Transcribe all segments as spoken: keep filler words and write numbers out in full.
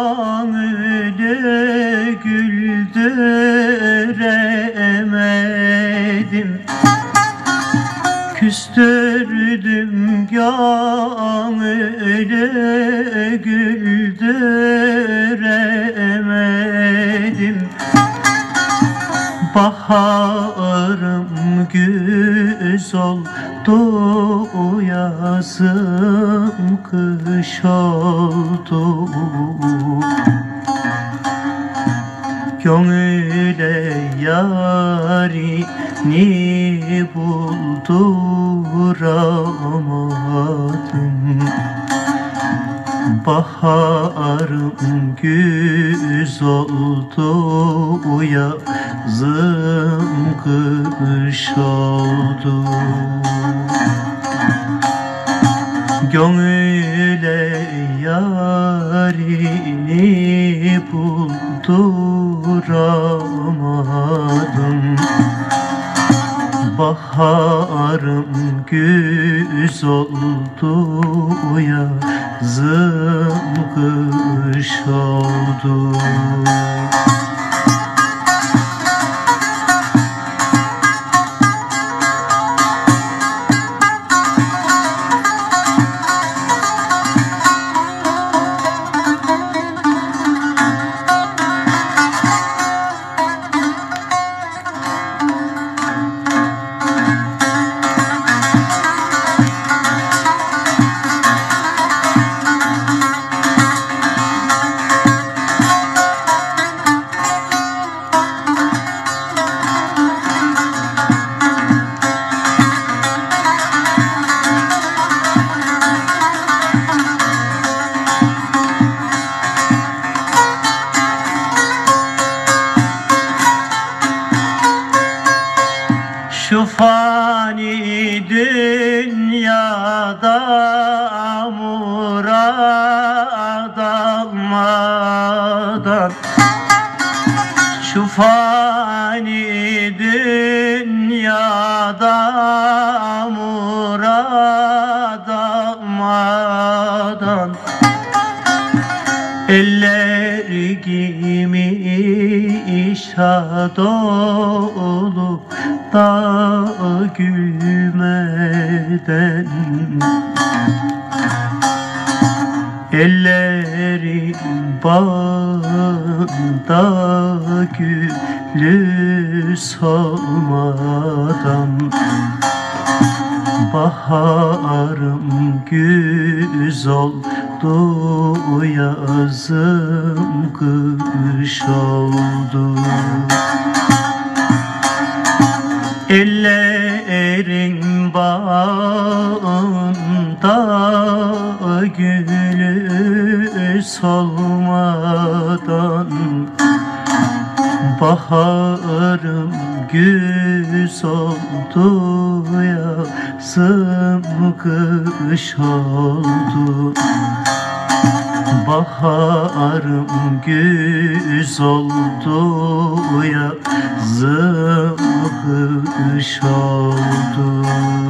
gönlü güldüremedim. Küstürdüm gönlü güldüremedim. Baharım güz oldu, yazım kış oldu. Gönüle yarini bulduramadım. Baharım güz oldu, yazım kış oldu. Gönüle yarini bulduramadım. Baharım güz oldu, yazım kış oldu. Şu fani dünyada murad almadan, şu fani dünyada murad almadan, eller gibi işa dolu da gülmeden, ellerim bağında gülü solmadan. Baharım güz oldu, yazım kış oldu. Ellerin bağında gülü solmadan, baharım güz oldu, yazım kış oldu. Baharım güz oldu, yazım kış oldu.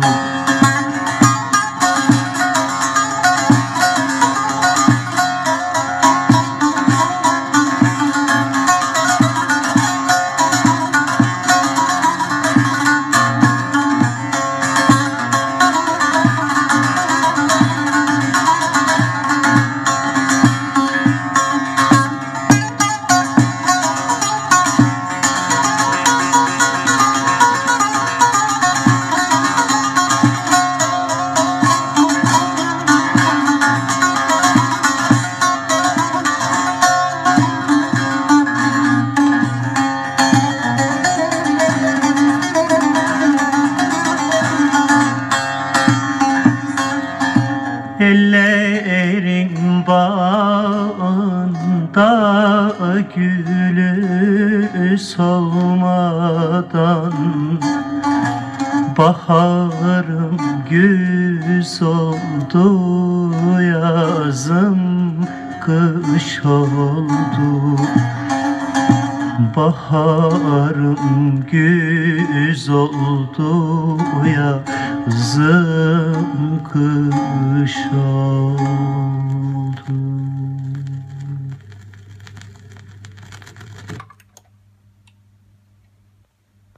Ellerin bağında gülü solmadan, baharım güz oldu, yazım kış oldu. Baharım güz oldu, yazım kış oldu.